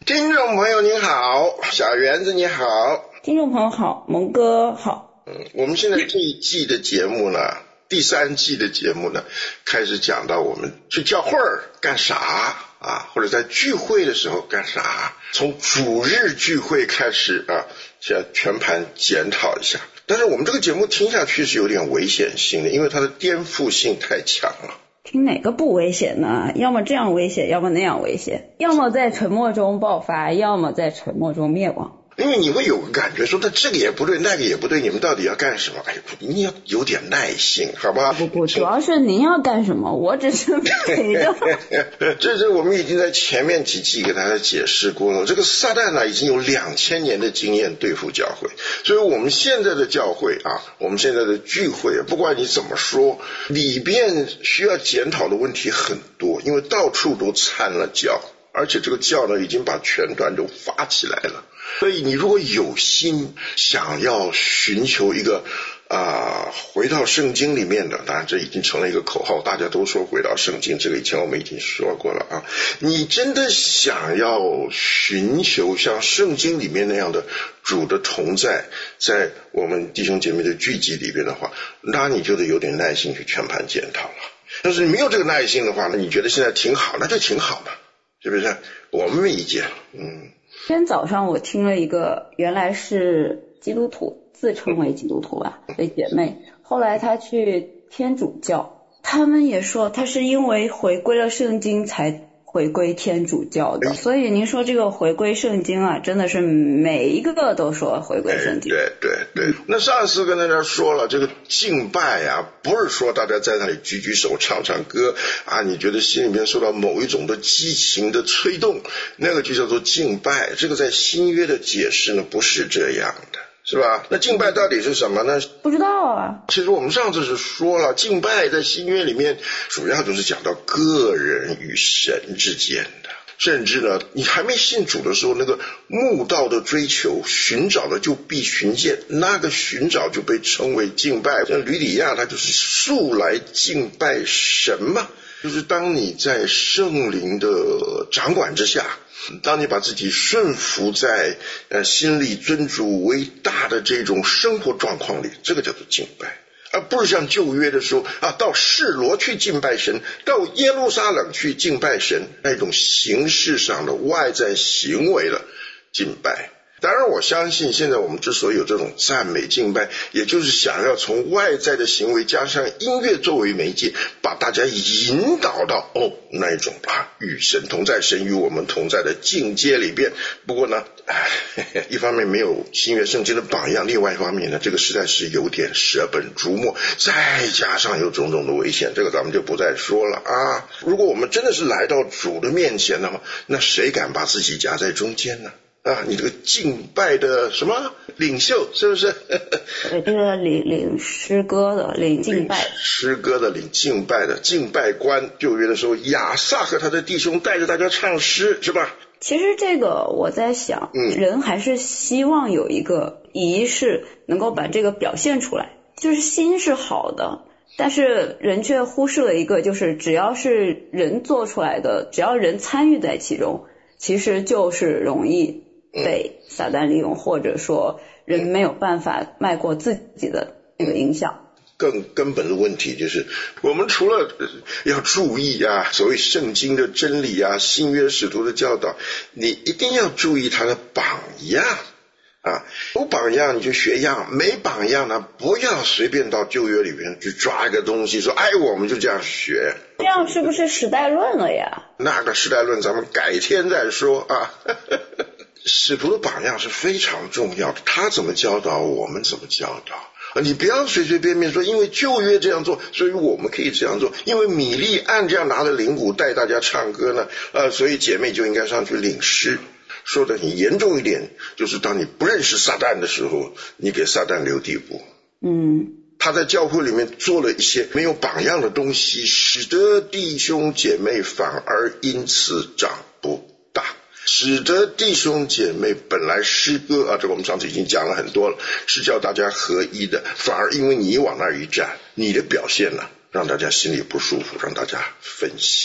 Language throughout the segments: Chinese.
听众朋友您好，小园子你好， 听众朋友好，蒙哥好。 我们现在这一季的节目呢，第3季的节目呢，开始讲到我们去教会干啥啊，或者在聚会的时候干啥，从主日聚会开始啊，先全盘检讨一下。但是我们这个节目听下去是有点危险性的，因为它的颠覆性太强了。 听哪个不危险呢？要么这样危险，要么那样危险，要么在沉默中爆发，要么在沉默中灭亡。 因为你会有个感觉说，那这个也不对，那个也不对，你们到底要干什么？哎，你要有点耐性，好吧？ 不，主要是您要干什么，我只是陪着。 这我们已经在前面几季给大家解释过了。这个撒旦呢，已经有2000年的经验对付教会，所以我们现在的教会啊，我们现在的聚会，不管你怎么说，里边需要检讨的问题很多，因为到处都掺了教，而且这个教呢，已经把全团都发起来了。所以你如果有心想要寻求一个回到圣经里面的，当然这已经成了一个口号，大家都说回到圣经，这个以前我们已经说过了啊。你真的想要寻求像圣经里面那样的主的同在，在我们弟兄姐妹的聚集里边的话，那你就得有点耐心去全盘检讨了。但是你没有这个耐心的话呢，你觉得现在挺好，那就挺好嘛，是不是？我们没意见。 今天早上我听了一个原来是基督徒，自称为基督徒吧的姐妹，后来她去天主教，他们也说她是因为回归了圣经才回归天主教的。所以您说这个回归圣经啊，真的是每一个都说回归圣经。 对。那上次跟大家说了，这个敬拜啊，不是说大家在那里举举手唱唱歌啊，你觉得心里面受到某一种的激情的催动，那个就叫做敬拜。这个在新约的解释呢，不是这样的，是吧？那敬拜到底是什么呢？ 不知道啊。 其实我们上次是说了，敬拜在新约里面主要就是讲到个人与神之间的，甚至呢，你还没信主的时候，那个慕道的追求，寻找的就必寻见，那个寻找就被称为敬拜。像吕底亚他就是素来敬拜神嘛，就是当你在圣灵的掌管之下，当你把自己顺服在心里尊主为大的这种生活状况里，这个叫做敬拜，而不是像旧约的时候啊，到示罗去敬拜神，到耶路撒冷去敬拜神，那种形式上的外在行为的敬拜。当然我相信现在我们之所以有这种赞美敬拜，也就是想要从外在的行为加上音乐作为媒介，把大家引导到那一种与神同在，神与我们同在的境界里边。不过呢一方面没有新约圣经的榜样，另外一方面呢，这个实在是有点舍本逐末，再加上有种种的危险，这个咱们就不再说了啊。如果我们真的是来到主的面前的话，那谁敢把自己夹在中间呢？你这个敬拜的什么领袖，是不是？ 对，这个领诗歌的，领敬拜， 诗歌的，领敬拜的，敬拜官。旧约的时候，亚萨和他的弟兄带着大家唱诗，是吧？ 其实这个我在想，人还是希望有一个仪式能够把这个表现出来，就是心是好的，但是人却忽视了一个，就是只要是人做出来的，只要人参与在其中，其实就是容易被撒旦利用，或者说人没有办法迈过自己的那个影响。 更根本的问题就是，我们除了要注意所谓圣经的真理新约使徒的教导，你一定要注意他的榜样有榜样你就学样，没榜样呢，不要随便到旧约里面去抓一个东西说我们就这样学， 这样是不是时代论了呀？ 那个时代论咱们改天再说使徒的榜样是非常重要的，他怎么教导我们怎么教导，你不要随随便便说因为旧约这样做所以我们可以这样做，因为米利暗这样拿着铃鼓带大家唱歌呢所以姐妹就应该上去领诗。说的很严重一点，就是当你不认识撒旦的时候，你给撒旦留地步。他在教会里面做了一些没有榜样的东西，使得弟兄姐妹反而因此长不大，使得弟兄姐妹本来诗歌这个我们上次已经讲了很多了，是叫大家合一的，反而因为你往那儿一站，你的表现呢让大家心里不舒服，让大家分心。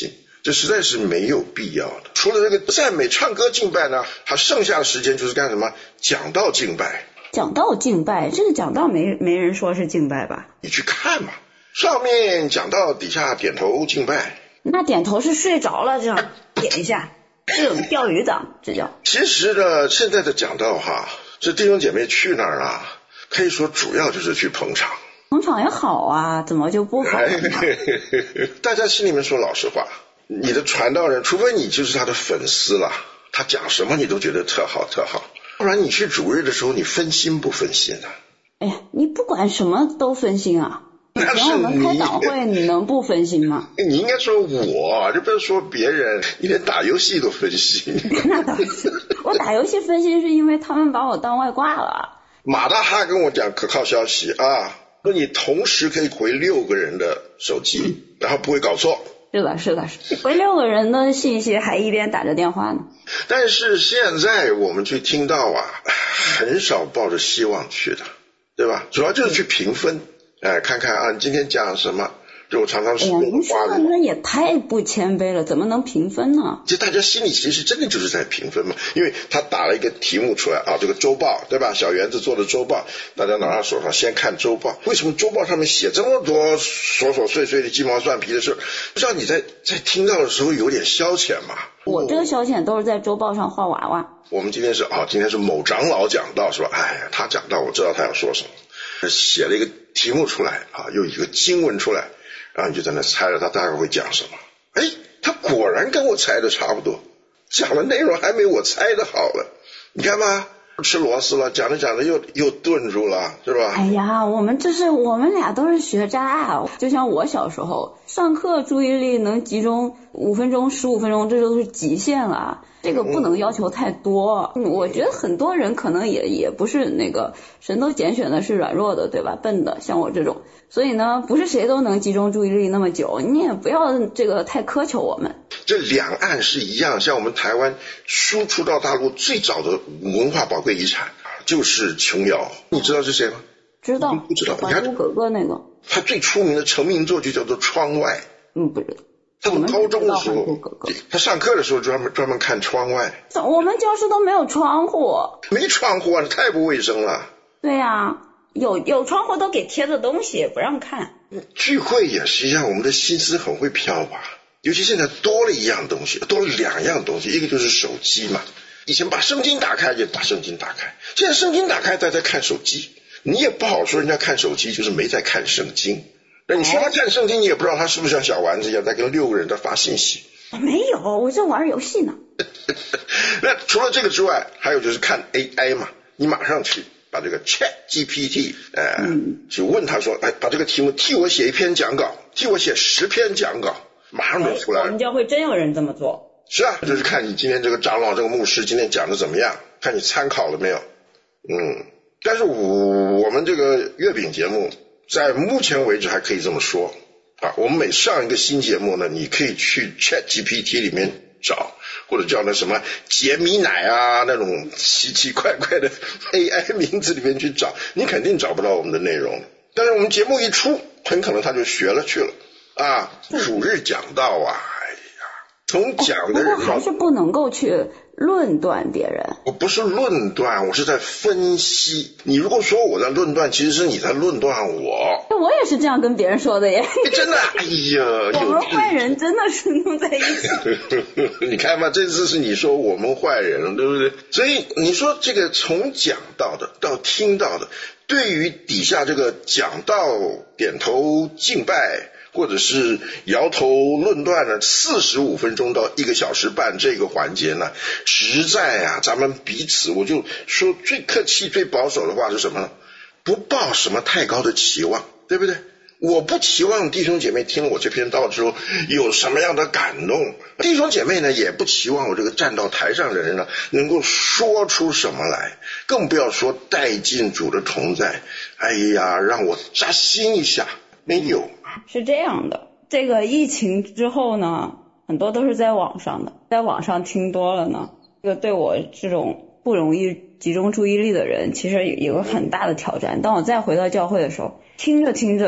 这实在是没有必要的。除了这个赞美唱歌敬拜呢，还剩下的时间就是干什么？讲道敬拜。 讲道敬拜，这个讲道没人说是敬拜吧？ 你去看嘛，上面讲道，底下点头敬拜。 那点头是睡着了这样点一下，这种钓鱼的，这叫。其实呢，现在的讲道哈，这弟兄姐妹去那儿啊，可以说主要就是去捧场。 捧场也好啊，怎么就不好呢？ 大家心里面说老实话，你的传道人，除非你就是他的粉丝了，他讲什么你都觉得特好特好，不然你去主日的时候你分心不分心啊？ 哎呀，你不管什么都分心啊。 那是我们开党会你能不分心吗？ 你应该说我，就不要说别人，你连打游戏都分心。 那倒是，我打游戏分心是因为他们把我当外挂了。 马大哈跟我讲可靠消息啊，说你同时可以回6个人的手机，然后不会搞错。 是的，回6个人的信息还一边打着电话呢。 但是现在我们去听到啊，很少抱着希望去的，对吧？主要就是去评分。看看啊，你今天讲什么？就我常常说， 您说的那也太不谦卑了，怎么能评分呢？ 其实大家心里其实真的就是在评分嘛，因为他打了一个题目出来啊，这个周报对吧？小园子做的周报，大家拿到手上先看周报。为什么周报上面写这么多琐琐碎碎的鸡毛蒜皮的事，让你在听到的时候有点消遣嘛？ 我这个消遣都是在周报上画娃娃。 我们今天是某长老讲道是吧？哎，他讲道我知道他要说什么，写了一个题目出来啊，又一个经文出来，然后你就在那猜了他大概会讲什么。哎，他果然跟我猜的差不多，讲的内容还没我猜的好了。你看吧，吃螺丝了，讲着讲着又顿住了，是吧？ 哎呀，我们俩都是学渣，就像我小时候上课注意力能集中5分钟15分钟，这都是极限了。这个不能要求太多。我觉得很多人可能也不是那个神都拣选的是软弱的，对吧？笨的，像我这种。所以呢，不是谁都能集中注意力那么久，你也不要这个太苛求我们。 这两岸是一样，像我们台湾输出到大陆最早的文化宝贵遗产就是琼瑶，你知道是谁吗？ 知道。 不知道？ 还珠格格那个。 他最出名的成名作就叫做《窗外》。 不知道。 他们高中的时候，他上课的时候专门看窗外。 我们教室都没有窗户。 没窗户啊，太不卫生了。 对呀，有窗户都给贴的东西不让看。 聚会也是一样，我们的心思很会飘吧。尤其现在多了一样东西，多了2样东西，一个就是手机嘛。以前把圣经打开就把圣经打开，现在圣经打开大家看手机，你也不好说人家看手机就是没在看圣经。那你说他看圣经，你也不知道他是不是像小丸子一样在跟6个人在发信息。 没有，我在玩游戏呢。 那除了这个之外，还有就是看 AI 嘛，你马上去把这个 ChatGPT 去问他说，把这个题目替我写一篇讲稿，替我写10篇讲稿，马上就出来了。 我们教会真有人这么做。 是啊，就是看你今天这个长老这个牧师今天讲的怎么样，看你参考了没有。但是我们这个月饼节目在目前为止还可以这么说啊，我们每上一个新节目呢，你可以去 ChatGPT 里面找，或者叫那什么杰米奶啊那种奇奇怪怪的 AI 名字里面去找，你肯定找不到我们的内容。但是我们节目一出，很可能他就学了去了啊。主日讲道啊，哎呀，从讲的人不过还是不能够去论断别人。 我不是论断，我是在分析。你如果说我在论断，其实是你在论断我。 我也是这样跟别人说的耶。 真的，哎呀， 我们坏人真的是弄在一起。 你看吧，这次是你说我们坏人，对不对？所以你说这个从讲到的到听到的，对于底下这个讲道点头敬拜或者是摇头论断呢，45分钟到1个小时半这个环节呢，实在啊，咱们彼此，我就说最客气最保守的话是什么呢？不抱什么太高的期望，对不对？我不期望弟兄姐妹听了我这篇道之后有什么样的感动，弟兄姐妹呢也不期望我这个站到台上的人呢能够说出什么来，更不要说带进主的同在，哎呀，让我扎心一下，没有。 是这样的，这个疫情之后呢，很多都是在网上的，在网上听多了呢，这个对我这种不容易集中注意力的人，其实有个很大的挑战。当我再回到教会的时候，听着听着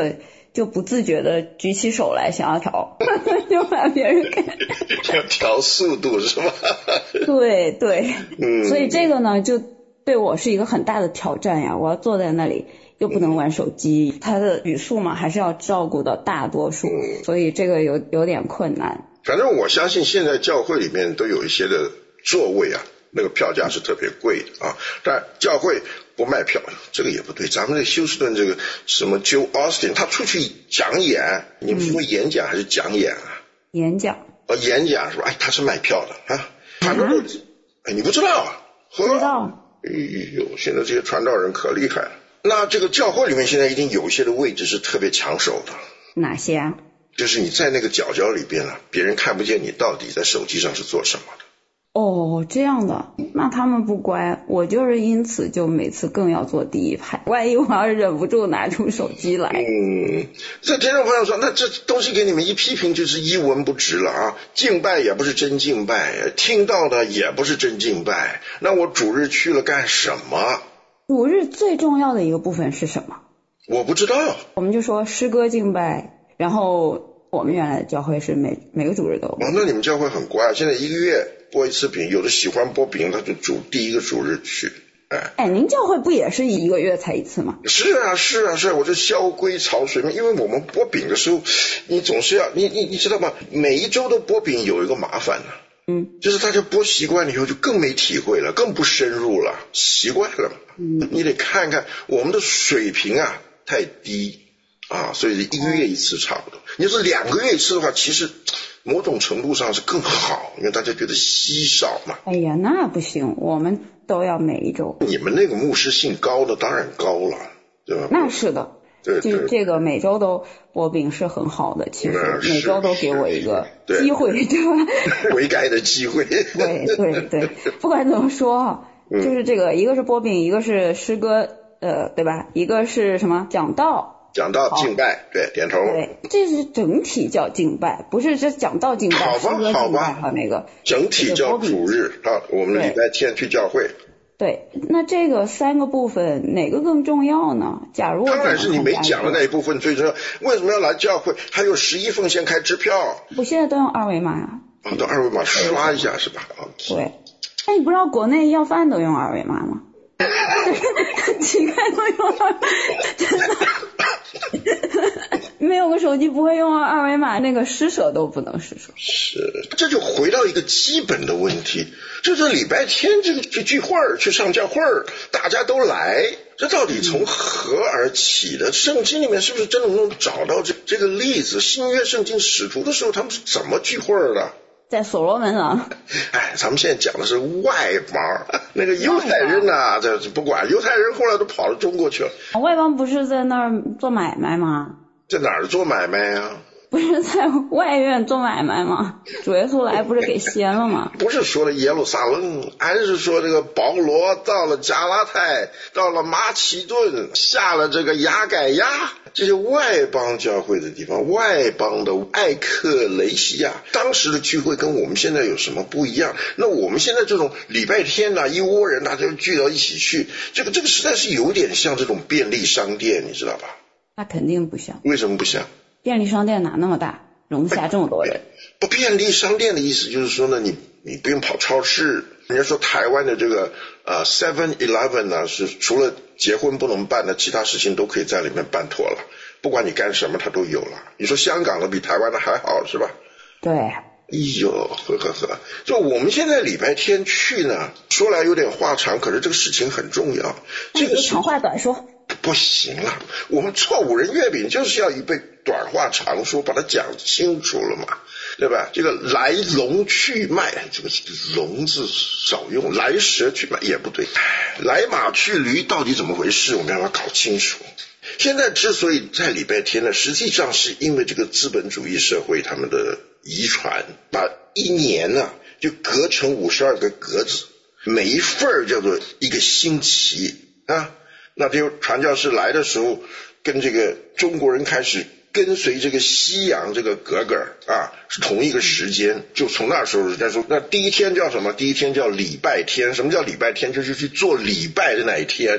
就不自觉的举起手来想要调，就把别人给要调速度是吧？ 对对，所以这个呢就对我是一个很大的挑战呀，我要坐在那里又不能玩手机，他的语速嘛还是要照顾到大多数，所以这个有点困难。 反正我相信现在教会里面都有一些的座位啊，那个票价是特别贵的啊，但教会不卖票，这个也不对。咱们的休斯顿这个什么 Joel Osteen， 他出去讲演，你们说演讲还是讲演啊？ 演讲。 演讲是吧？他是卖票的啊。反正你不知道啊？ 不知道。 哎呦，现在这些传道人可厉害了。那这个教会里面现在一定有一些的位置是特别抢手的。 哪些啊？ 就是你在那个角角里边啊，别人看不见你到底在手机上是做什么的。 哦，这样的，那他们不乖，我就是因此就每次更要坐第一排，万一我要是忍不住拿出手机来。 这听众朋友说，那这东西给你们一批评就是一文不值了啊！敬拜也不是真敬拜，听到的也不是真敬拜，那我主日去了干什么？ 主日最重要的一个部分是什么？ 我不知道。我们就说诗歌敬拜，然后我们原来的教会是每个主日都有。 那你们教会很乖，现在一个月播一次饼，有的喜欢播饼，他就第一个主日去。 您教会不也是一个月才一次吗？ 是啊，我就萧规曹随嘛。因为我们播饼的时候，你总是要你知道吗？每一周都播饼有一个麻烦呢，就是大家播习惯了以后就更没体会了，更不深入了，习惯了嘛。你得看看我们的水平啊太低啊，所以一个月一次差不多。你要是2个月一次的话，其实某种程度上是更好，因为大家觉得稀少嘛。 哎呀，那不行，我们都要每一周。 你们那个牧师性高的当然高了，对吧？ 那是的， 对， 这个每周都播饼是很好的，其实每周都给我一个机会，对吧？ 悔改的机会。 对，不管怎么说，就是这个一个是播饼，一个是诗歌，对吧？一个是什么讲道敬拜，对，点头。 对，这是整体叫敬拜，不是这讲道敬拜， 好吧， 和那个整体叫主日啊。我们礼拜天去教会。 对，那这个3个部分哪个更重要呢？假如当然是你没讲的那一部分最重要。为什么要来教会？还有11奉献开支票。 我现在都用二维码呀。 都二维码刷一下是吧？ 对。哎，你不知道国内要饭都用二维码吗？乞丐都用二维码，真的。没有个手机不会用二维码，那个施舍都不能施舍。 是，这就回到一个基本的问题，就是礼拜天这个聚会去上教会，大家都来，这到底从何而起的？圣经里面是不是真的能找到这个例子？新约圣经使徒的时候他们是怎么聚会的？ 在所罗门啊。 咱们现在讲的是外邦，那个犹太人呐，这不管，犹太人后来都跑到中国去了。 外邦不是在那儿做买卖吗？ 在哪儿做买卖啊？ 不是在外院做买卖吗？主耶稣来不是给掀了吗？ 不是说的耶路撒冷，还是说这个保罗到了加拉太，到了马其顿，下了这个亚该亚，这些外邦教会的地方，外邦的艾克雷西亚，当时的聚会跟我们现在有什么不一样？那我们现在这种礼拜天啊，一窝人大家聚到一起去，这个实在是有点像这种便利商店，你知道吧？ 那肯定不像。 为什么不像？ 便利商店哪那么大，容下这么多人？ 不，便利商店的意思就是说呢，你不用跑超市。人家说台湾的这个7-Eleven 呢，是除了结婚不能办的，其他事情都可以在里面办妥了，不管你干什么它都有了。你说香港的比台湾的还好是吧？ 对。 哎呦，就我们现在礼拜天去呢，说来有点话长，可是这个事情很重要。这个长话短说。 不行了，我们做5仁月饼就是要一杯短话长说，把它讲清楚了嘛，对吧？这个来龙去脉，这个龙字少用，来蛇去脉也不对，来马去驴到底怎么回事？我们要搞清楚。现在之所以在礼拜天呢，实际上是因为这个资本主义社会他们的遗传，把一年呢就隔成52个格子，每一份叫做一个星期啊。那就传教士来的时候，跟这个中国人开始跟随这个西洋这个格格啊，是同一个时间。就从那时候人家说，那第一天叫什么？第一天叫礼拜天。什么叫礼拜天？就是去做礼拜的那一天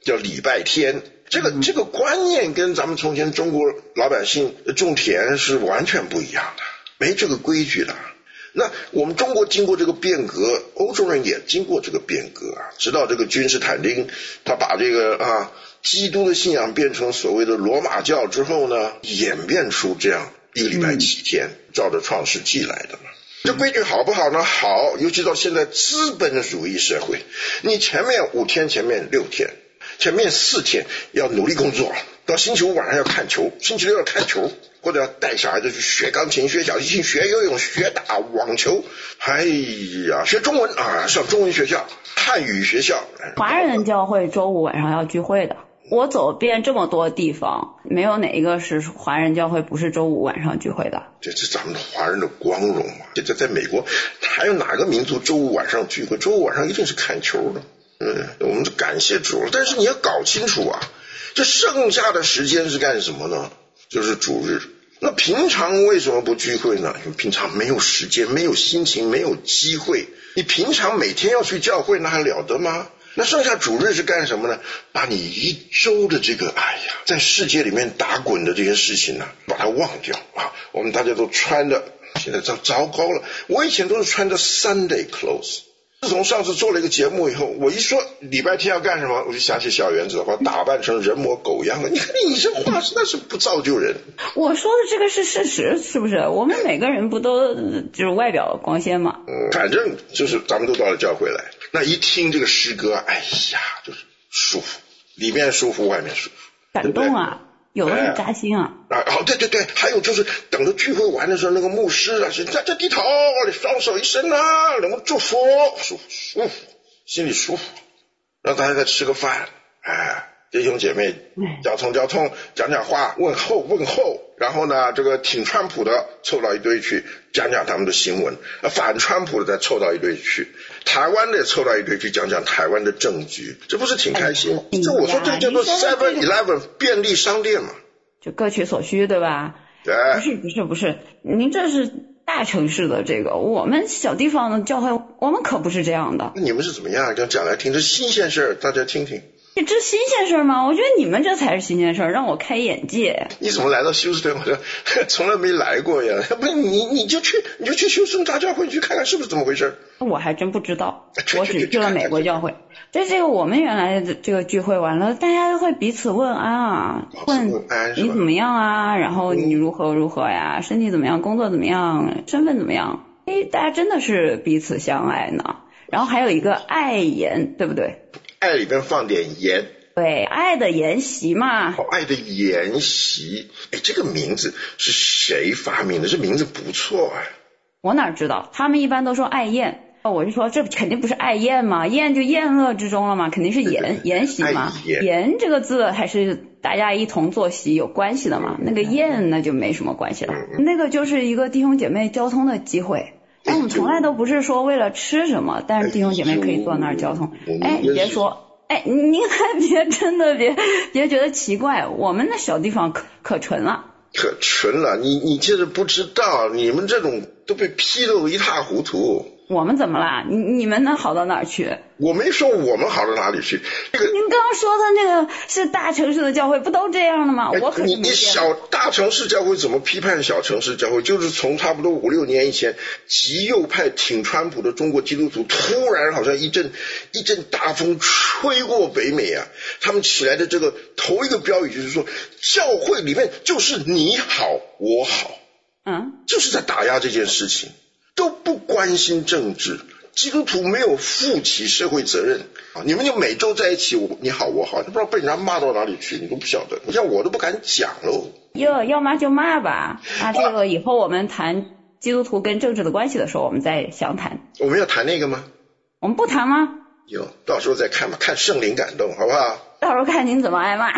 叫礼拜天。这个观念跟咱们从前中国老百姓种田是完全不一样的，没这个规矩的。那我们中国经过这个变革，欧洲人也经过这个变革啊，直到这个君士坦丁他把这个基督的信仰变成所谓的罗马教之后呢，演变出这样一个礼拜7天，照着创世纪来的嘛。这规矩好不好呢？好，尤其到现在资本主义社会，你前面5天，前面6天，前面4天要努力工作，到星期5晚上要看球，星期6要看球，或者要带小孩子去学钢琴、学小提琴、学游泳、学打网球，哎呀，学中文啊，上中文学校、汉语学校。 华人教会周5晚上要聚会的。我走遍这么多地方，没有哪一个是华人教会不是周5晚上聚会的。 这是咱们华人的光荣嘛。这在美国还有哪个民族周5晚上聚会？周5晚上一定是看球的。我们就感谢主了。但是你要搞清楚啊，这剩下的时间是干什么呢？就是主日。那平常为什么不聚会呢？因为平常没有时间，没有心情，没有机会。你平常每天要去教会，那还了得吗？那剩下主日是干什么呢？把你一周的这个在世界里面打滚的这些事情呢，把它忘掉啊！我们大家都穿的现在糟糕了。我以前都是穿着 Sunday clothes， 自从上次做了一个节目以后，我一说礼拜天要干什么，我就想起小原子的话，打扮成人模狗样的。你看你这话实在是不造就人。 我说的这个是事实，是不是？我们每个人不都就是外表光鲜吗？ 反正就是咱们都到了教会来，那一听这个诗歌，就是舒服，里面舒服，外面舒服， 感动啊，有的很扎心啊。 对，还有就是等着聚会完的时候，那个牧师啊，这低头，你双手一伸啊，能够祝福，舒服，心里舒服，让大家再吃个饭，弟兄姐妹交通，讲话，问候，然后呢，这个挺川普的凑到一堆去讲他们的新闻，反川普的再凑到一堆去，台湾的也凑到一堆去讲台湾的政局，这不是挺开心吗？这我说这个叫做 7-Eleven 便利商店嘛， 就各取所需，对吧？ 对， 不是，您这是大城市的这个，我们小地方的教会，我们可不是这样的。 你们是怎么样？讲来听，这新鲜事儿，大家听听。 这新鲜事吗？我觉得你们这才是新鲜事，让我开眼界。 你怎么来到休斯顿？我说从来没来过呀。不是你就去休斯顿大教会去看看是不是这么回事。 我还真不知道，我只去了美国教会。这个我们原来的这个聚会完了，大家会彼此问安啊，问你怎么样啊，然后你如何呀，身体怎么样，工作怎么样，身份怎么样？大家真的是彼此相爱呢。然后还有一个爱言，对不对？ 爱里边放点盐， 对，爱的研习嘛。 爱的研习，这个名字是谁发明的？这名字不错啊。 我哪知道？他们一般都说爱宴，我就说这肯定不是爱宴嘛，宴就宴乐之中了嘛，肯定是研习嘛。研这个字还是大家一同作息有关系的嘛，那个宴那就没什么关系了。那个就是一个弟兄姐妹交通的机会。我们从来都不是说为了吃什么，但是弟兄姐妹可以坐那儿交通。你别说，您还别觉得奇怪，我们那小地方可纯了。 可纯了，你就是不知道，你们这种都被批斗一塌糊涂。 我们怎么啦？你们能好到哪儿去？ 我没说我们好到哪里去。 您刚刚说的那个是大城市的教会，不都这样的吗？我可是你大城市教会怎么批判小城市教会？就是从差不多5-6年以前，极右派挺川普的中国基督徒突然好像一阵大风吹过北美啊，他们起来的这个头一个标语就是说，教会里面就是你好我好，就是在打压这件事情。都不关心政治，基督徒没有负起社会责任啊！你们就每周在一起，你好我好，你不知道被人家骂到哪里去，你都不晓得。你像我都不敢讲喽。 要骂就骂吧，这个以后我们谈基督徒跟政治的关系的时候，我们再详谈。 我们要谈那个吗？ 我们不谈吗？ 有，到时候再看吧，看圣灵感动，好不好？ 到时候看您怎么挨骂。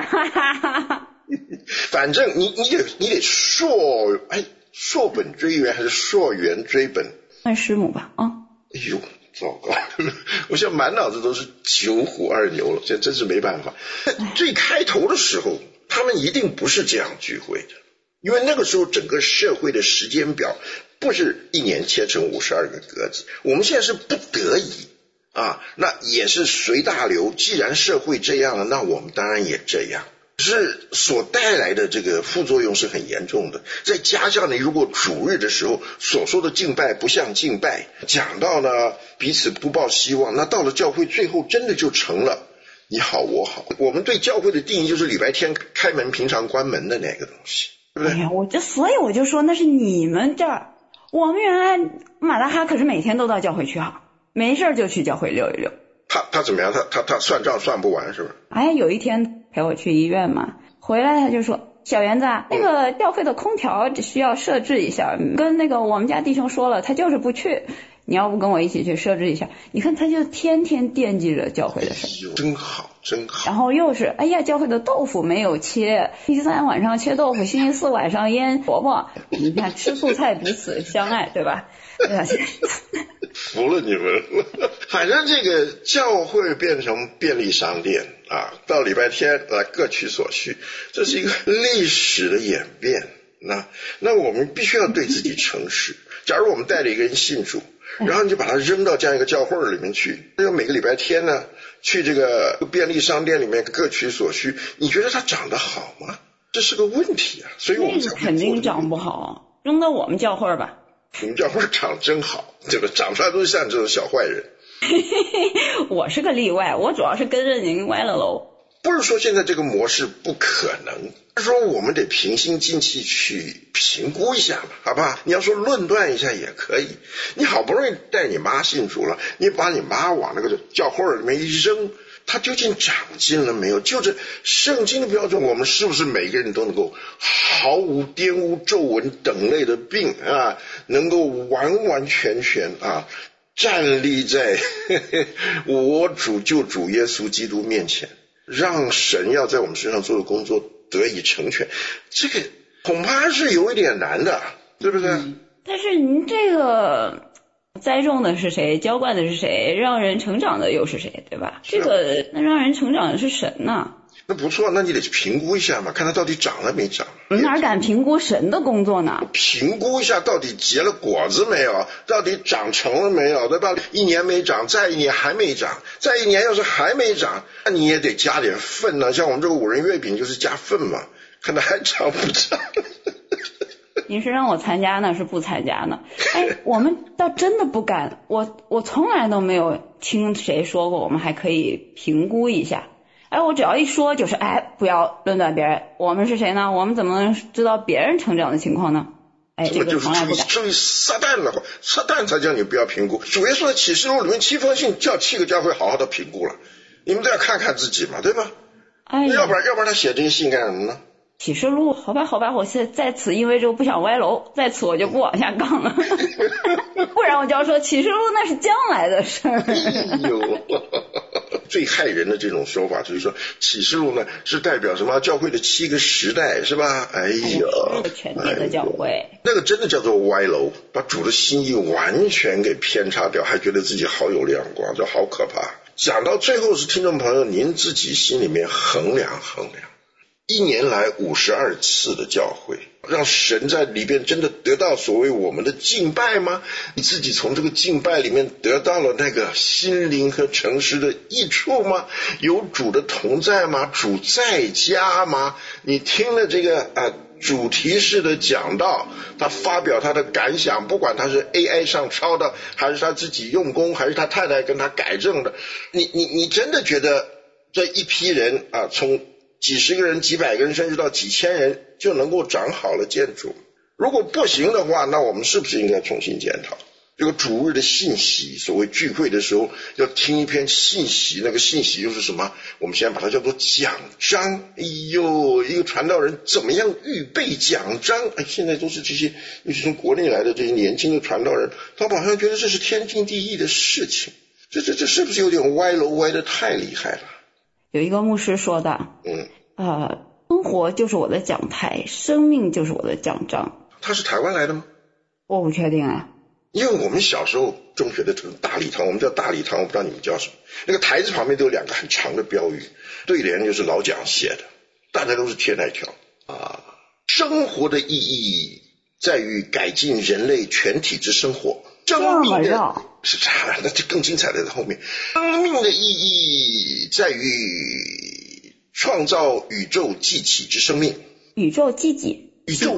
反正你得溯本追源还是溯源追本？ 问师母吧啊！ 哎呦，糟糕！我现在满脑子都是9虎2牛了，这真是没办法。最开头的时候，他们一定不是这样聚会的，因为那个时候整个社会的时间表不是1年切成52个格子，我们现在是不得已那也是随大流，既然社会这样了，那我们当然也这样。是所带来的这个副作用是很严重的。再加上你如果主日的时候所说的敬拜不像敬拜，讲到呢彼此不抱希望，那到了教会最后真的就成了你好我好。我们对教会的定义就是礼拜天开门平常关门的那个东西，对不对？ 所以我就说那是你们这儿，我们原来马大哈可是每天都到教会去没事就去教会溜一溜。 他怎么样？他算账算不完是不是？ 有一天陪我去医院嘛，回来他就说，小园子那个教会的空调需要设置一下，跟那个我们家弟兄说了，他就是不去，你要不跟我一起去设置一下。你看他就天天惦记着教会的事。 真好真好。 然后又是教会的豆腐没有切，星期三晚上切豆腐，星期四晚上腌萝卜，你看吃素菜彼此相爱，对吧？ 服了你们了。反正这个教会变成便利商店到礼拜天来各取所需，这是一个历史的演变。那我们必须要对自己诚实。假如我们带着一个人信主，然后你就把他扔到这样一个教会里面去，就每个礼拜天呢去这个便利商店里面各取所需，你觉得他长得好吗？这是个问题所以我们肯定长不好，扔到我们教会吧。 你们教会长真好，对吧？长出来都像这种小坏人。 我是个例外，我主要是跟着您歪了喽。 不是说现在这个模式不可能，是说我们得平心静气去评估一下嘛，好不好？你要说论断一下也可以。你好不容易带你妈信主了，你把你妈往那个教会里面一扔，她究竟长进了没有？就这圣经的标准，我们是不是每个人都能够毫无玷污皱纹等类的病能够完完全全站立在我主救主耶稣基督面前，让神要在我们身上做的工作得以成全，这个恐怕是有一点难的，对不对？ 但是您这个栽种的是谁，浇灌的是谁，让人成长的又是谁，对吧？这个那让人成长的是神呐。 那不错，那你得去评估一下嘛，看他到底长了没长。 哪敢评估神的工作呢？ 评估一下到底结了果子没有，到底长成了没有，对吧？一年没长，再一年还没长，再一年要是还没长，那你也得加点粪像我们这个五仁月饼就是加粪嘛，看它还长不长。 你是让我参加呢，是不参加呢？我们倒真的不敢，我从来都没有听谁说过我们还可以评估一下。我只要一说就是不要论断别人，我们是谁呢？我们怎么能知道别人成长的情况呢？这个从来不敢。 至于撒旦的话，撒旦才叫你不要评估。主耶稣在启示录里面7封信叫7个教会好好的评估了，你们都要看看自己嘛，对吧？要不然他写这些信干什么呢？ 启示录，好吧，我现在在此因为就不想歪楼，在此我就不往下杠了，不然我就要说启示录那是将来的事儿。最害人的这种说法就是说，启示录呢是代表什么？教会的7个时代是吧？ 全体的教会， 那个真的叫做歪楼，把主的心意完全给偏差掉，还觉得自己好有亮光，这好可怕。讲到最后是听众朋友您自己心里面衡量。1年来52次的教会，让神在里边真的得到所谓我们的敬拜吗？你自己从这个敬拜里面得到了那个心灵和诚实的益处吗？有主的同在吗？主在家吗？你听了这个主题式的讲道，他发表他的感想，不管他是 AI 上抄的，还是他自己用功，还是他太太跟他改正的，你真的觉得这一批人从几十个人、几百个人，甚至到几千人就能够长好了建筑？如果不行的话，那我们是不是应该重新检讨这个主日的信息？所谓聚会的时候要听一篇信息，那个信息又是什么？我们现在把它叫做讲章。一个传道人怎么样预备讲章？现在都是这些尤其从国内来的这些年轻的传道人，他好像觉得这是天经地义的事情。这是不是有点歪楼歪得太厉害了？ 有一个牧师说的，生活就是我的讲台，生命就是我的讲章。他是台湾来的吗？我不确定因为我们小时候中学的这个大礼堂，我们叫大礼堂，我不知道你们叫什么。那个台子旁边都有2个很长的标语，对联就是老蒋写的，大家都是贴那条生活的意义在于改进人类全体之生活， 生命的是啥？那就更精彩的在后面。生命的意义在于创造宇宙继起之生命。 宇宙继起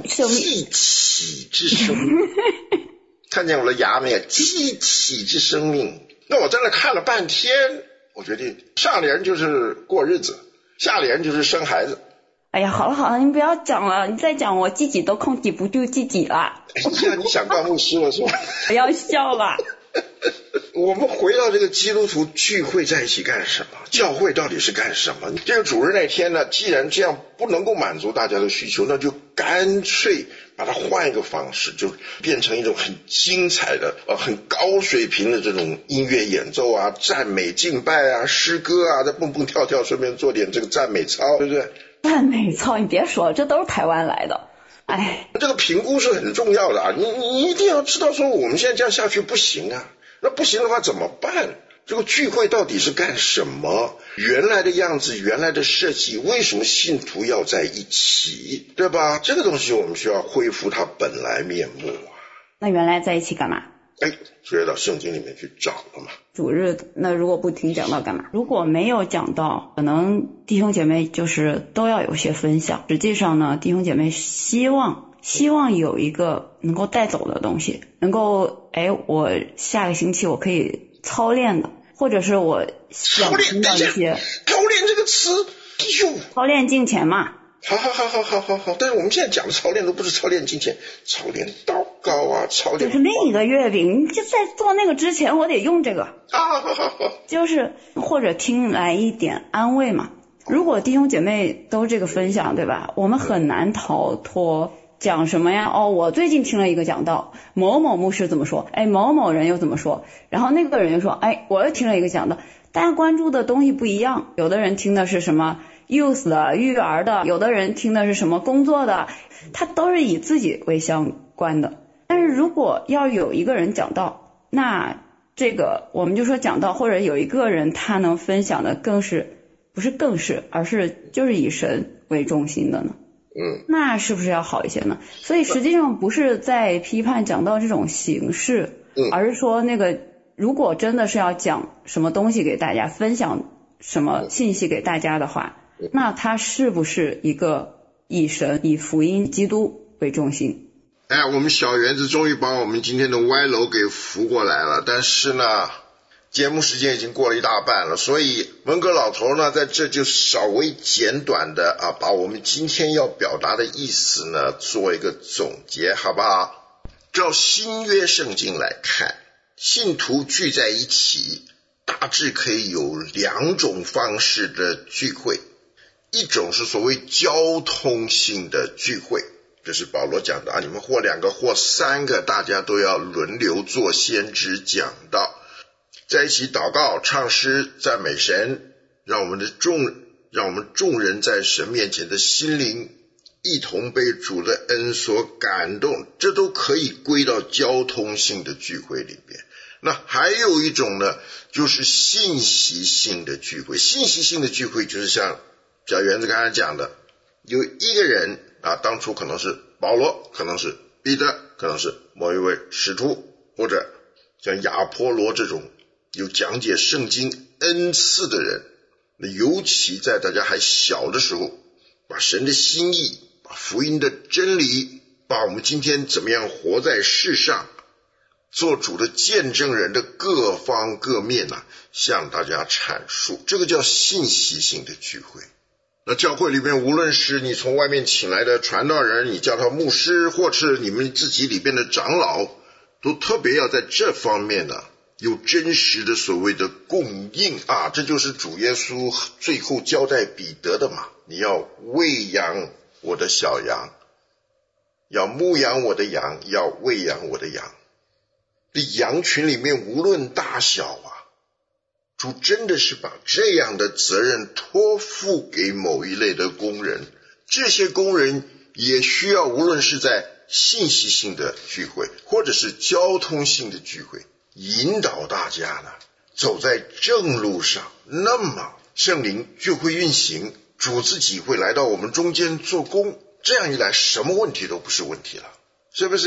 之生命。看见我的牙没有？继起之生命。那我在那看了半天，我决定上联就是过日子，下联就是生孩子。 哎呀，好了，你不要讲了，你再讲我自己都控制不住自己了。 你想当牧师了是吧？ 不要笑了。 我们回到这个基督徒聚会在一起干什么？教会到底是干什么？这个主日那天呢，既然这样不能够满足大家的需求，那就干脆把它换一个方式，就变成一种很精彩的很高水平的这种音乐演奏啊，赞美敬拜啊，诗歌啊，再蹦蹦跳跳，顺便做点这个赞美操，对不对？ 赞美操，你别说，这都是台湾来的。哎， 这个评估是很重要的啊，你一定要知道说我们现在这样下去不行啊，那不行的话怎么办？这个聚会到底是干什么？原来的样子，原来的设计，为什么信徒要在一起，对吧？这个东西我们需要恢复它本来面目啊。 那原来在一起干嘛？ 所以到圣经里面去找了嘛。 主日那如果不听讲道干嘛？如果没有讲道，可能弟兄姐妹就是都要有些分享。实际上呢，弟兄姐妹希望有一个能够带走的东西，能够我下个星期我可以操练的，或者是我想听到一些操练这个词， 操练金钱嘛。 好，但是我们现在讲的操练都不是操练金钱，操练祷告啊，操练就是另一个月饼，你就在做那个之前我得用这个。 好， 就是或者听来一点安慰嘛。如果弟兄姐妹都这个分享，对吧？我们很难逃脱讲什么呀？我最近听了一个讲道，某某牧师怎么说？某某人又怎么说？然后那个人又说，我又听了一个讲道，大家关注的东西不一样，有的人听的是什么youth 的育儿的，有的人听的是什么工作的，他都是以自己为相关的。但是如果要有一个人讲道，那这个我们就说讲道，或者有一个人他能分享的而是就是以神为中心的呢，那是不是要好一些呢？所以实际上不是在批判讲道这种形式，而是说那个如果真的是要讲什么东西给大家，分享什么信息给大家的话，那它是不是一个以神以福音基督为中心？ 我们小园子终于把我们今天的歪楼给扶过来了，但是呢节目时间已经过了一大半了，所以文革老头呢在这就稍微简短的把我们今天要表达的意思呢做一个总结，好不好？照新约圣经来看，信徒聚在一起大致可以有两种方式的聚会，一种是所谓交通性的聚会，这是保罗讲的你们或两个或三个，大家都要轮流做先知讲道，在一起祷告唱诗赞美神，让我们众人在神面前的心灵一同被主的恩所感动，这都可以归到交通性的聚会里边。那还有一种呢，就是信息性的聚会。信息性的聚会就是像小园子刚才讲的，有一个人当初可能是保罗，可能是彼得，可能是某一位使徒，或者像亚波罗这种有讲解圣经恩赐的人，那尤其在大家还小的时候，把神的心意，把福音的真理，把我们今天怎么样活在世上，做主的见证人的各方各面向大家阐述，这个叫信息性的聚会。那教会里面无论是你从外面请来的传道人，你叫他牧师，或是你们自己里边的长老，都特别要在这方面有真实的所谓的供应这就是主耶稣最后交代彼得的嘛，你要喂养我的小羊，要牧养我的羊，要喂养我的羊。这羊群里面无论大小主真的是把这样的责任托付给某一类的工人，这些工人也需要无论是在信息性的聚会或者是交通性的聚会，引导大家走在正路上，那么圣灵就会运行，主自己会来到我们中间做工，这样一来什么问题都不是问题了，是不是？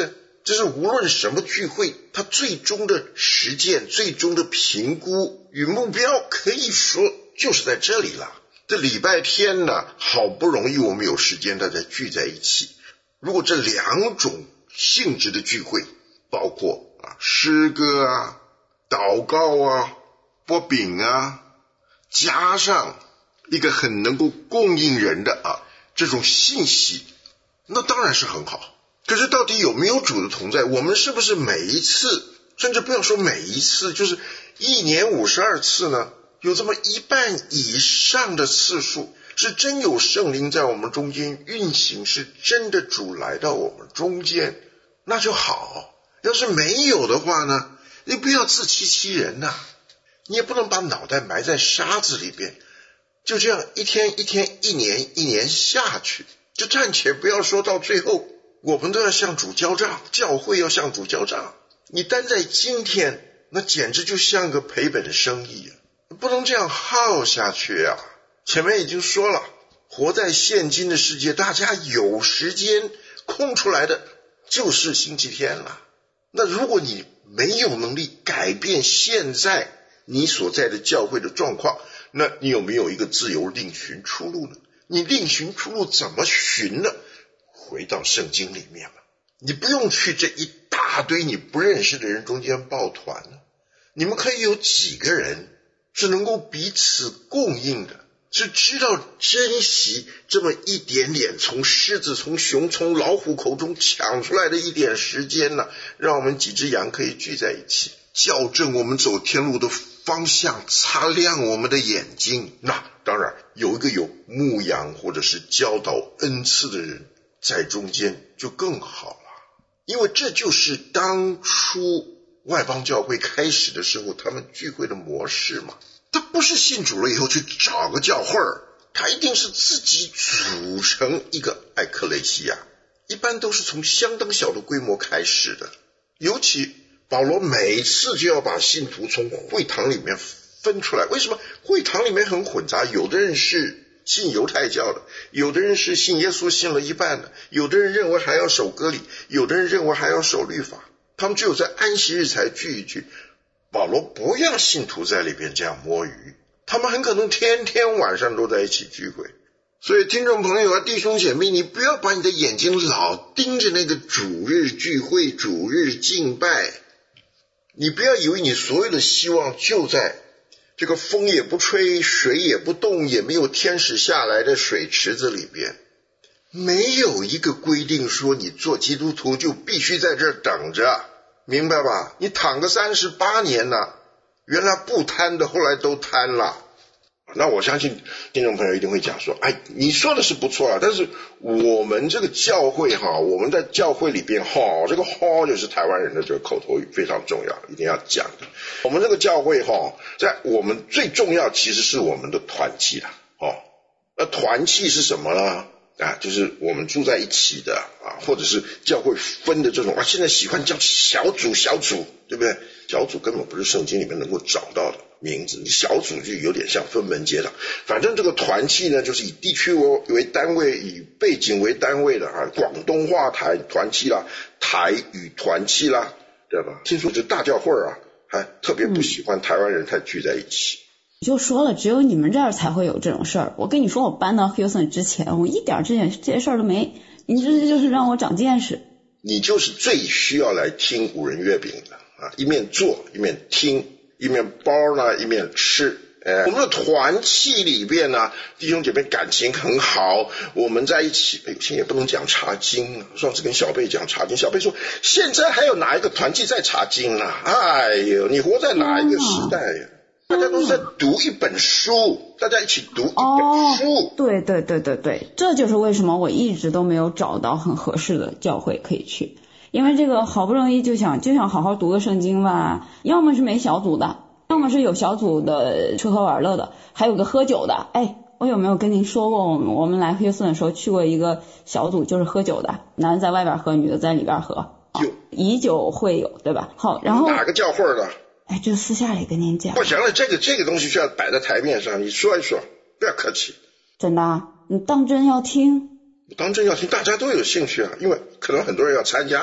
这是无论什么聚会，它最终的实践、最终的评估与目标，可以说就是在这里了。这礼拜天呢，好不容易我们有时间大家聚在一起，如果这两种性质的聚会，包括诗歌啊、祷告啊、拨饼啊，加上一个很能够供应人的这种信息，那当然是很好。可是到底有没有主的同在？我们是不是每一次，甚至不要说每一次，就是1年52次呢，有这么一半以上的次数是真有圣灵在我们中间运行，是真的主来到我们中间，那就好。要是没有的话呢，你不要自欺欺人呐，你也不能把脑袋埋在沙子里边，就这样一天一天、一年一年下去，就暂且不要说到最后我们都要向主交账，教会要向主交账。你单在今天，那简直就像个赔本生意，不能这样耗下去啊。前面已经说了，活在现今的世界，大家有时间空出来的就是星期天了。那如果你没有能力改变现在你所在的教会的状况，那你有没有一个自由另寻出路呢？你另寻出路怎么寻呢？回到圣经里面了，你不用去这一大堆你不认识的人中间抱团了。你们可以有几个人是能够彼此供应的，是知道珍惜这么一点点从狮子、从熊、从老虎口中抢出来的一点时间呢，让我们几只羊可以聚在一起，校正我们走天路的方向，擦亮我们的眼睛。那当然有一个有牧羊或者是教导恩赐的人在中间就更好了，因为这就是当初外邦教会开始的时候他们聚会的模式嘛。他不是信主了以后去找个教会，他一定是自己组成一个艾克雷西亚，一般都是从相当小的规模开始的。尤其保罗每次就要把信徒从会堂里面分出来，为什么？会堂里面很混杂，有的人是信犹太教的，有的人是信耶稣信了一半的，有的人认为还要守割礼，有的人认为还要守律法，他们只有在安息日才聚一聚。保罗不要信徒在里边这样摸鱼，他们很可能天天晚上都在一起聚会。所以听众朋友弟兄姐妹，你不要把你的眼睛老盯着那个主日聚会、主日敬拜，你不要以为你所有的希望就在这个风也不吹、水也不动、也没有天使下来的水池子里边。没有一个规定说你做基督徒就必须在这儿等着，明白吧？你躺个38年了，原来不贪的后来都贪了。那我相信听众朋友一定会讲说，你说的是不错啊，但是我们这个教会我们在教会里边这个就是台湾人的这个口头语，非常重要，一定要讲的。我们这个教会在我们最重要其实是我们的团契啦。那团契是什么呢？就是我们住在一起的或者是教会分的这种现在喜欢叫小组，对不对？小组根本不是圣经里面能够找到的名字，小组就有点像分门结党。反正这个团契呢，就是以地区为单位，以背景为单位的广东话台团契啦，台语团契啦，对吧？听说这大教会还特别不喜欢台湾人太聚在一起。 你就说了，只有你们这儿才会有这种事儿。我跟你说，我搬到 Houston 之前，我一点这些事儿都没。你这就是让我长见识。 你就是最需要来听五仁月饼的一面做一面听，一面包呢一面吃。我们的团契里边呢，弟兄姐妹感情很好，我们在一起。现在也不能讲查经，上次跟小贝讲查经，小贝说现在还有哪一个团契在查经啊？你活在哪一个时代呀？大家都是在读一本书，大家一起读一本书。 对，这就是为什么我一直都没有找到很合适的教会可以去，因为这个好不容易就想好好读个圣经吧，要么是没小组的，要么是有小组的吃喝玩乐的，还有个喝酒的。我有没有跟您说过，我们来休斯顿的时候去过一个小组，就是喝酒的，男的在外边喝，女的在里边喝，以酒会友，对吧？好，然后哪个教会的？ 这私下里跟您讲。 不行了，这个东西需要摆在台面上，你说一说，不要客气。 真的你当真要听？ 当真要听，大家都有兴趣因为可能很多人要参加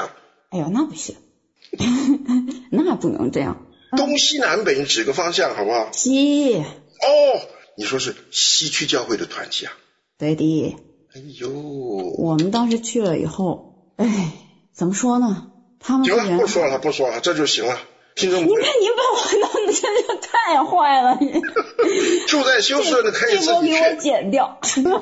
哎呦，那不行，那不能这样。 东西南北你指个方向好不好？ 西。 哦，你说是西区教会的团契啊？ 对的。 哎呦， 我们当时去了以后，哎，怎么说呢？他们行了，不说了，不说了，这就行了。听众， 你看你把我弄得这就太坏了，你住在休斯顿的可以自己去。 这波给我剪掉。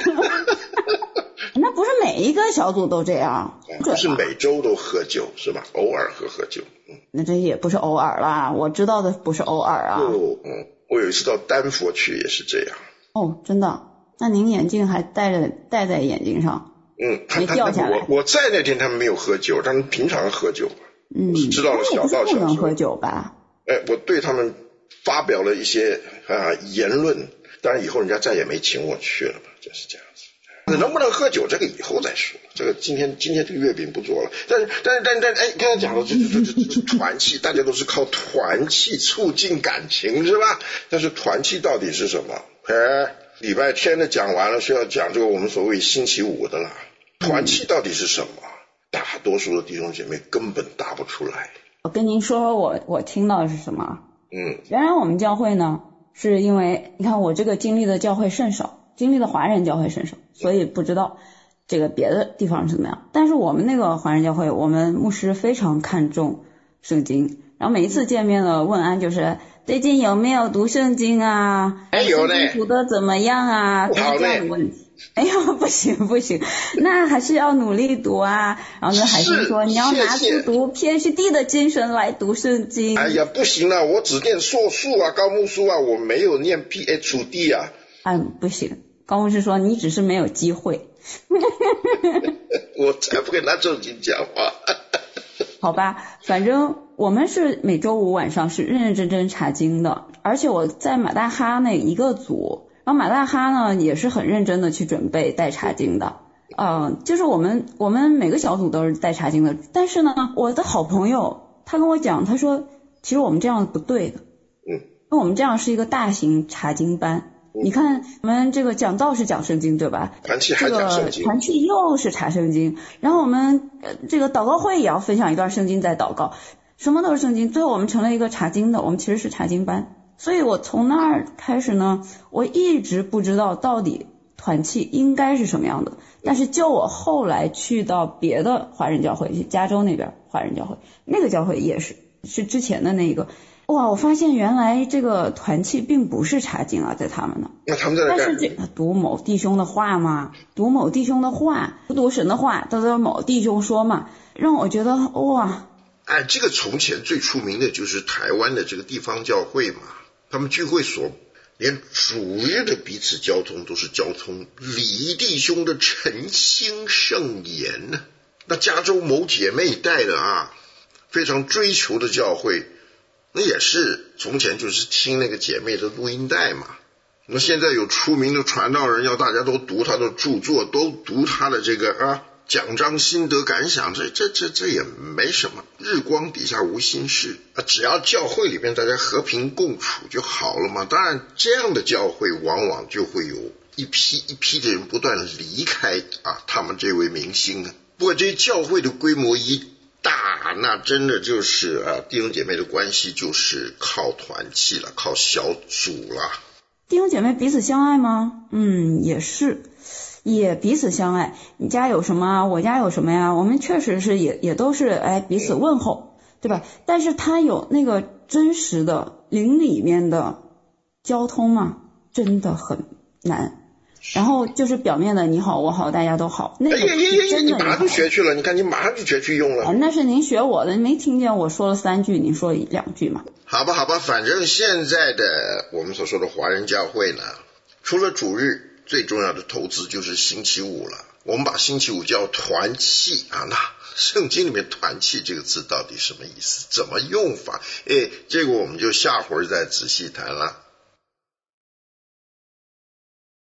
那不是每一个小组都这样， 不是每周都喝酒是吧？偶尔喝酒。 那这也不是偶尔啦，我知道的不是偶尔啊。 我有一次到丹佛去也是这样。 哦，真的？那您眼镜还戴在眼睛上？没掉下来。 我在那天他们没有喝酒，他们平常喝酒。是知道了小道消息。 不能喝酒吧？ 我对他们发表了一些言论，当然以后人家再也没请我去了嘛，就是这样子。能不能喝酒这个以后再说，这个今天这个月饼不做了。但哎，刚才讲了这团契，大家都是靠团契促进感情是吧？但是团契到底是什么？礼拜天的讲完了，需要讲这个我们所谓星期五的啦。团契到底是什么？大多数的弟兄姐妹根本答不出来。 我跟您说我听到的是什么？原来我们教会呢，是因为你看我这个经历的教会甚少，经历的华人教会甚少，所以不知道这个别的地方是怎么样。但是我们那个华人教会，我们牧师非常看重圣经，然后每一次见面的问安就是最近有没有读圣经啊？ 有呢。 读的怎么样啊？都是这样的问题。哎呦，不行，那还是要努力读啊。然后呢，海星说你要拿出读 PhD 的精神来读圣经。 哎呀，不行了，我只念硕士啊，高牧师啊，我没有念 PhD 啊。 不行，高牧师说你只是没有机会。 我才不跟他正经讲话。 好吧，反正我们是每周五晚上是认认真真查经的，而且我在马大哈那一个组。然后马大哈呢也是很认真的去准备带查经的，就是我们每个小组都是带查经的，但是呢，我的好朋友他跟我讲，他说其实我们这样不对的，因为我们这样是一个大型查经班，你看我们这个讲道是讲圣经对吧？ 团契还讲圣经， 团契又是查圣经，然后我们这个祷告会也要分享一段圣经在祷告，什么都是圣经，最后我们成了一个查经的，我们其实是查经班。所以我从那儿开始呢，我一直不知道到底团契应该是什么样的。但是就我后来去到别的华人教会，加州那边华人教会，那个教会也是之前的那个，哇，我发现原来这个团契并不是查经啊，在他们呢。 那他们在干什么？ 但是这读某弟兄的话嘛，读某弟兄的话，不读神的话，都是某弟兄说嘛，让我觉得哇。 这个从前最出名的就是台湾的这个地方教会嘛。他们聚会所连主日的彼此交通都是交通李弟兄的诚心圣言呢。那加州某姐妹带的非常追求的教会，那也是从前就是听那个姐妹的录音带嘛。那现在有出名的传道人，要大家都读他的著作，都读他的这个讲章心得感想，这也没什么，日光底下无新事只要教会里面大家和平共处就好了嘛。当然这样的教会往往就会有一批的人不断离开他们这位明星不过这教会的规模一大，那真的就是弟兄姐妹的关系就是靠团契了，靠小组了。 弟兄姐妹彼此相爱吗？也是，也彼此相爱。你家有什么我家有什么呀，我们确实是也都是彼此问候，对吧？但是他有那个真实的灵里面的交通嘛，真的很难。然后就是表面的你好我好大家都好，那个真的你马上就学去了，你看你马上就学去用了。 那是您学我的，没听见我说了3句，你说2句嘛？ 好吧，反正现在的我们所说的华人教会呢，除了主日，最重要的投资就是星期五了。我们把星期五叫团契那圣经里面团契这个字到底什么意思，怎么用法？这个我们就下回再仔细谈了。